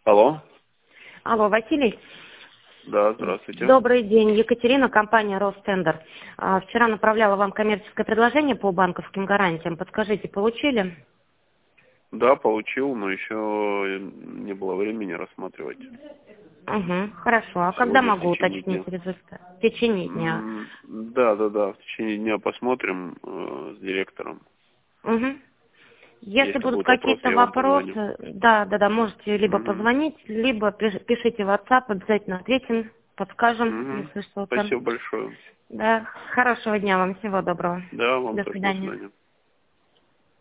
Алло. Алло, Василий. Да, здравствуйте. Добрый день. Екатерина, компания Ростендер. Вчера направляла вам коммерческое предложение по банковским гарантиям. Подскажите, получили? Да, получил, но еще не было времени рассматривать. Угу, хорошо. А когда Сегодня в могу течение уточнить дня. результат? В течение дня. Да, в течение дня посмотрим с директором. Угу. Если Если будут будут вопросы, какие-то я вам позвоню. вопросы, да, можете либо Мгм. позвонить, либо пишите в WhatsApp, обязательно ответим, подскажем, Мгм. если что-то. Спасибо большое. Да, хорошего дня вам, всего доброго. Да, вам До тоже до свидания. свидания.